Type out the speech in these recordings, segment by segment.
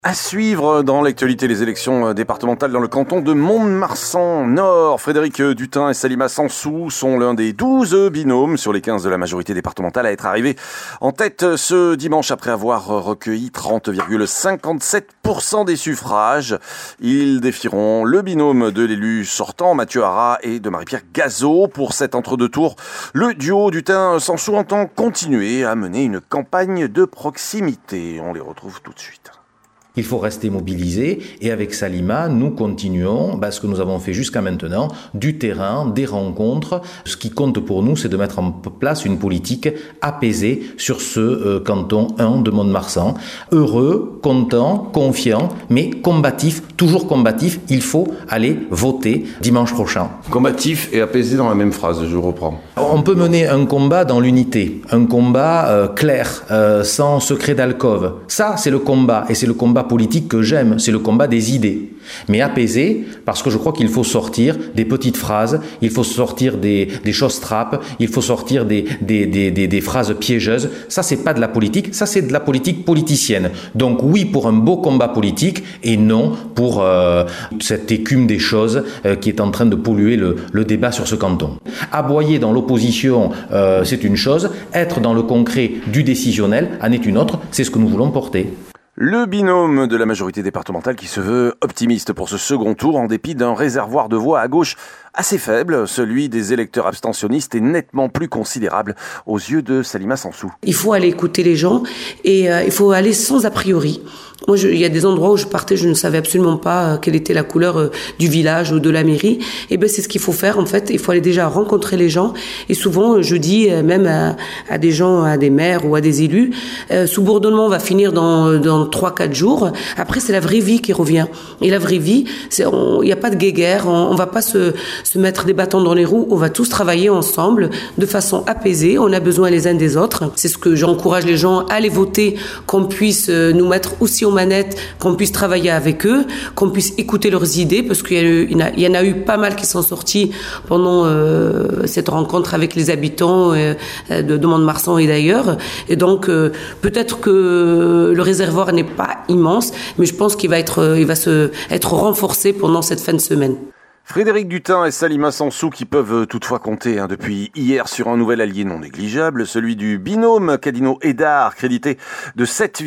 À suivre dans l'actualité, les élections départementales dans le canton de Mont-de-Marsan-Nord. Frédéric Dutin et Salima Sansou sont l'un des 12 binômes sur les 15 de la majorité départementale à être arrivés en tête ce dimanche après avoir recueilli 30,57% des suffrages. Ils défieront le binôme de l'élu sortant, Mathieu Hara, et de Marie-Pierre Gazot. Pour cet entre-deux tours, le duo Dutin-Sansou entend continuer à mener une campagne de proximité. On les retrouve tout de suite. Il faut rester mobilisé et avec Salima, nous continuons ce que nous avons fait jusqu'à maintenant, du terrain, des rencontres. Ce qui compte pour nous, c'est de mettre en place une politique apaisée sur ce canton 1 de Mont-de-Marsan. Heureux, content, confiant, mais combatif, toujours combatif. Il faut aller voter dimanche prochain. Combatif et apaisé dans la même phrase, je reprends. On peut mener un combat dans l'unité, un combat clair, sans secret d'alcôve. Ça, c'est le combat, et c'est le combat politique que j'aime, c'est le combat des idées. Mais apaisé, parce que je crois qu'il faut sortir des petites phrases, il faut sortir des choses trappes, il faut sortir des phrases piégeuses. Ça, c'est pas de la politique, ça, c'est de la politique politicienne. Donc oui pour un beau combat politique, et non pour cette écume des choses qui est en train de polluer le débat sur ce canton. Aboyer dans l'opposition, c'est une chose, être dans le concret du décisionnel en est une autre, c'est ce que nous voulons porter. Le binôme de la majorité départementale qui se veut optimiste pour ce second tour en dépit d'un réservoir de voix à gauche assez faible, celui des électeurs abstentionnistes est nettement plus considérable aux yeux de Salima Sansou. Il faut aller écouter les gens et il faut aller sans a priori. Moi, il y a des endroits où je partais, je ne savais absolument pas quelle était la couleur du village ou de la mairie. Et c'est ce qu'il faut faire en fait. Il faut aller déjà rencontrer les gens. Et souvent, je dis même à des gens, à des maires ou à des élus, ce bourdonnement va finir dans 3-4 jours. Après, c'est la vraie vie qui revient. Et la vraie vie, il n'y a pas de guéguerre. On va pas se mettre des bâtons dans les roues. On va tous travailler ensemble de façon apaisée. On a besoin les uns des autres. C'est ce que j'encourage les gens à aller voter, qu'on puisse nous mettre aussi aux manettes, qu'on puisse travailler avec eux, qu'on puisse écouter leurs idées, parce qu'il y en a eu pas mal qui sont sortis pendant cette rencontre avec les habitants de Mont-de-Marsan et d'ailleurs. Et donc, peut-être que le réservoir n'est pas immense, mais je pense qu'il va être renforcé pendant cette fin de semaine. Frédéric Dutin et Salima Sansou qui peuvent toutefois compter depuis hier sur un nouvel allié non négligeable, celui du binôme Cadino-Hédard, crédité de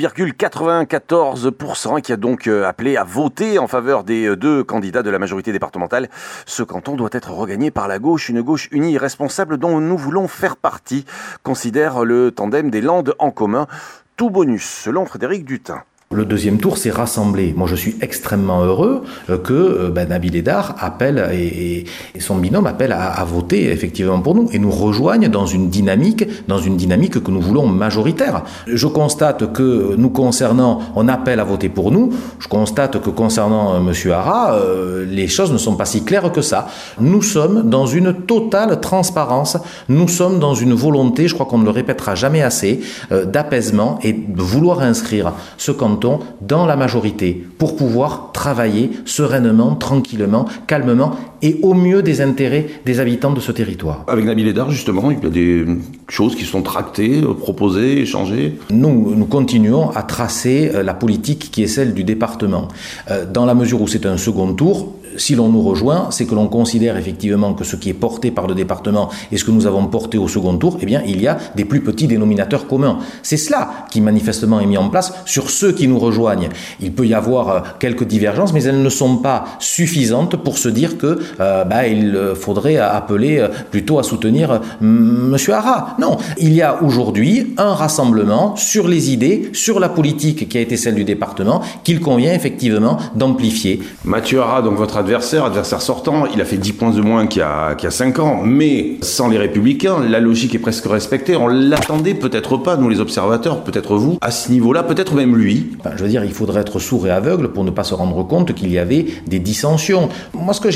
7,94% et qui a donc appelé à voter en faveur des deux candidats de la majorité départementale. Ce canton doit être regagné par la gauche, une gauche unie et responsable dont nous voulons faire partie, considère le tandem des Landes en commun. Tout bonus, selon Frédéric Dutin. Le deuxième tour s'est rassemblé. Moi, je suis extrêmement heureux que Nabil Hédard appelle et son binôme appelle à voter effectivement pour nous et nous rejoignent dans une dynamique que nous voulons majoritaire. Je constate que nous concernant, on appelle à voter pour nous. Je constate que concernant Monsieur Hara, les choses ne sont pas si claires que ça. Nous sommes dans une totale transparence. Nous sommes dans une volonté, je crois qu'on ne le répétera jamais assez, d'apaisement et de vouloir inscrire ce canton dans la majorité pour pouvoir travailler sereinement, tranquillement, calmement et au mieux des intérêts des habitants de ce territoire. Avec Nabil Hédard, justement, il y a des choses qui sont tractées, proposées, échangées. Nous continuons à tracer la politique qui est celle du département. Dans la mesure où c'est un second tour, si l'on nous rejoint, c'est que l'on considère effectivement que ce qui est porté par le département et ce que nous avons porté au second tour, il y a des plus petits dénominateurs communs. C'est cela qui manifestement est mis en place sur ceux qui nous rejoignent. Il peut y avoir quelques divergences, mais elles ne sont pas suffisantes pour se dire que il faudrait appeler plutôt à soutenir Monsieur Hara. Non, il y a aujourd'hui un rassemblement sur les idées, sur la politique qui a été celle du département, qu'il convient effectivement d'amplifier. Mathieu Hara, donc votre adversaire sortant, il a fait 10 points de moins qu'il y a 5 ans, mais sans les Républicains, la logique est presque respectée. On l'attendait peut-être pas, nous les observateurs, peut-être vous, à ce niveau-là, peut-être même lui. Il faudrait être sourd et aveugle pour ne pas se rendre compte qu'il y avait des dissensions. Moi, ce que j'ai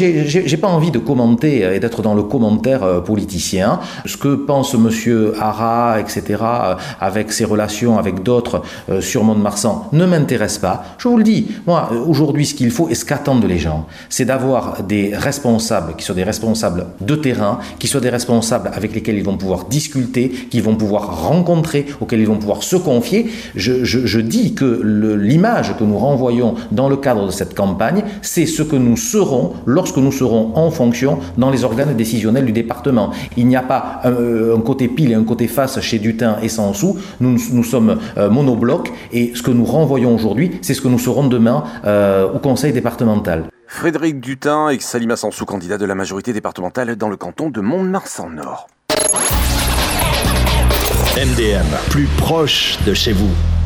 j'ai pas envie de commenter et d'être dans le commentaire politicien. Ce que pense monsieur Hara, etc., avec ses relations avec d'autres sur Mont-de-Marsan ne m'intéresse pas. Je vous le dis, moi, aujourd'hui, ce qu'il faut et ce qu'attendent les gens, c'est d'avoir des responsables qui soient des responsables de terrain, qui soient des responsables avec lesquels ils vont pouvoir discuter, qu'ils vont pouvoir rencontrer, auxquels ils vont pouvoir se confier. Je dis que l'image que nous renvoyons dans le cadre de cette campagne, c'est ce que nous serons lorsque nous serons en fonction dans les organes décisionnels du département. Il n'y a pas un côté pile et un côté face chez Dutin et Sansou. Nous sommes monobloc et ce que nous renvoyons aujourd'hui, c'est ce que nous serons demain au conseil départemental. Frédéric Dutin et Salima Sansou, candidat de la majorité départementale dans le canton de Mont-de-Marsan Nord. MDM, plus proche de chez vous.